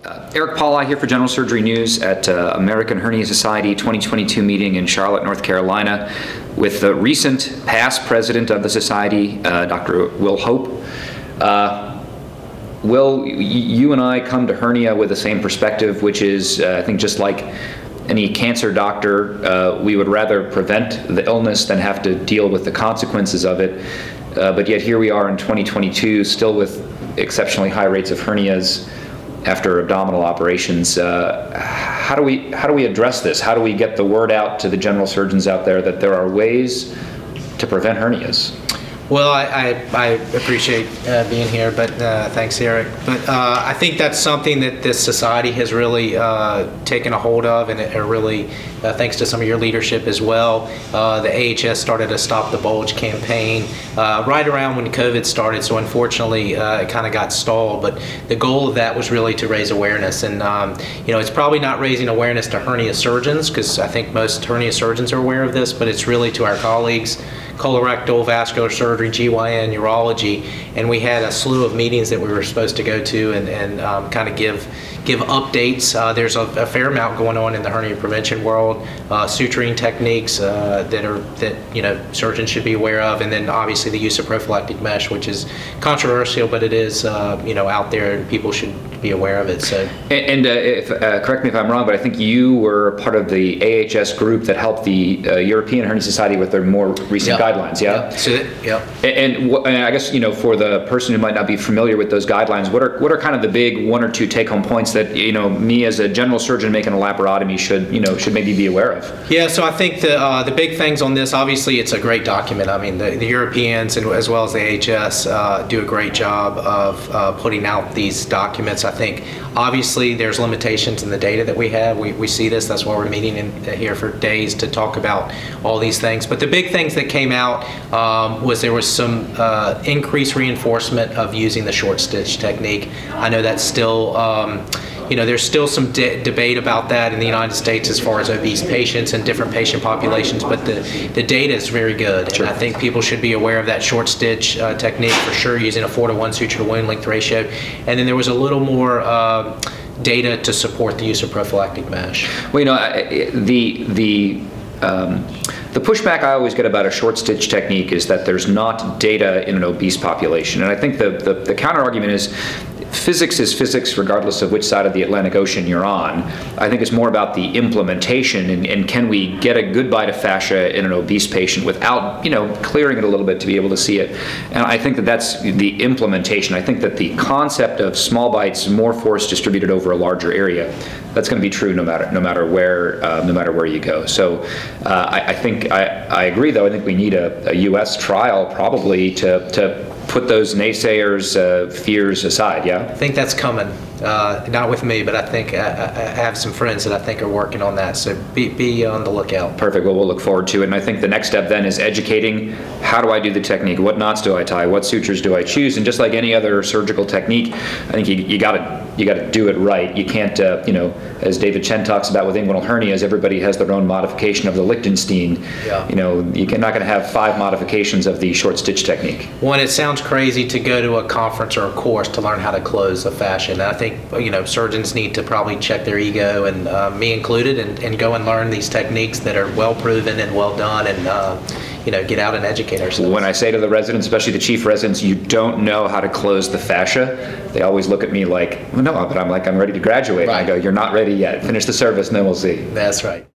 Eric Paula here for General Surgery News at American Hernia Society 2022 meeting in Charlotte, North Carolina, with the recent past president of the society, Dr. Will Hope. Will, you and I come to hernia with the same perspective, which is, I think just like any cancer doctor, we would rather prevent the illness than have to deal with the consequences of it. But yet here we are in 2022, still with exceptionally high rates of hernias after abdominal operations. How do we address this? How do we get the word out to the general surgeons out there that there are ways to prevent hernias? Well, I appreciate being here, but thanks, Eric. But I think that's something that this society has really taken a hold of, and it really, thanks to some of your leadership as well. The AHS started a Stop the Bulge campaign right around when COVID started, so unfortunately it kind of got stalled. But the goal of that was really to raise awareness, and it's probably not raising awareness to hernia surgeons, because I think most hernia surgeons are aware of this, but it's really to our colleagues, colorectal, vascular surgery, GYN, urology, and we had a slew of meetings that we were supposed to go to and kind of give updates. There's a fair amount going on in the hernia prevention world, suturing techniques that surgeons should be aware of, and then obviously the use of prophylactic mesh, which is controversial, but it is out there and people should be aware of it. So, correct me if I'm wrong, but I think you were part of the AHS group that helped the European Hernia Society with their more recent guidelines. Yeah. And I guess for the person who might not be familiar with those guidelines, what are kind of the big one or two take-home points that me as a general surgeon making a laparotomy should maybe be aware of? Yeah. So I think the big things on this, obviously, it's a great document. I mean, the Europeans and as well as the AHS do a great job of putting out these documents. I think obviously there's limitations in the data that we have. We see this. That's why we're meeting here for days to talk about all these things. But the big things that came out was there was some increased reinforcement of using the short stitch technique. I know that's still there's still some debate about that in the United States as far as obese patients and different patient populations, but the data is very good. Sure. And I think people should be aware of that short stitch technique for sure, using a 4:1 suture to wound length ratio. And then there was a little more data to support the use of prophylactic mesh. Well, the pushback I always get about a short stitch technique is that there's not data in an obese population. And I think the counter argument is physics is physics regardless of which side of the Atlantic Ocean you're on. I think it's more about the implementation and can we get a good bite of fascia in an obese patient without clearing it a little bit to be able to see it. And I think that's the implementation. I think that the concept of small bites, more force distributed over a larger area, that's going to be true no matter where you go. So I think I agree, though. I think we need a U.S. trial probably to put those naysayers' fears aside. Yeah, I think that's coming. Not with me, but I think I have some friends that I think are working on that. So be on the lookout. Perfect. Well, we'll look forward to it. And I think the next step then is educating. How do I do the technique? What knots do I tie? What sutures do I choose? And just like any other surgical technique, I think you got to do it right. You can't, as David Chen talks about with inguinal hernias, everybody has their own modification of the Lichtenstein. Yeah. You're not going to have 5 modifications of the short stitch technique. Well, it sounds crazy to go to a conference or a course to learn how to close a fascia. And I think surgeons need to probably check their ego, and me included, and go and learn these techniques that are well proven and well done, and get out and educate ourselves. When I say to the residents, especially the chief residents, you don't know how to close the fascia, they always look at me like, well, no, but I'm ready to graduate. Right. And I go, you're not ready yet. Finish the service and then we'll see. That's right.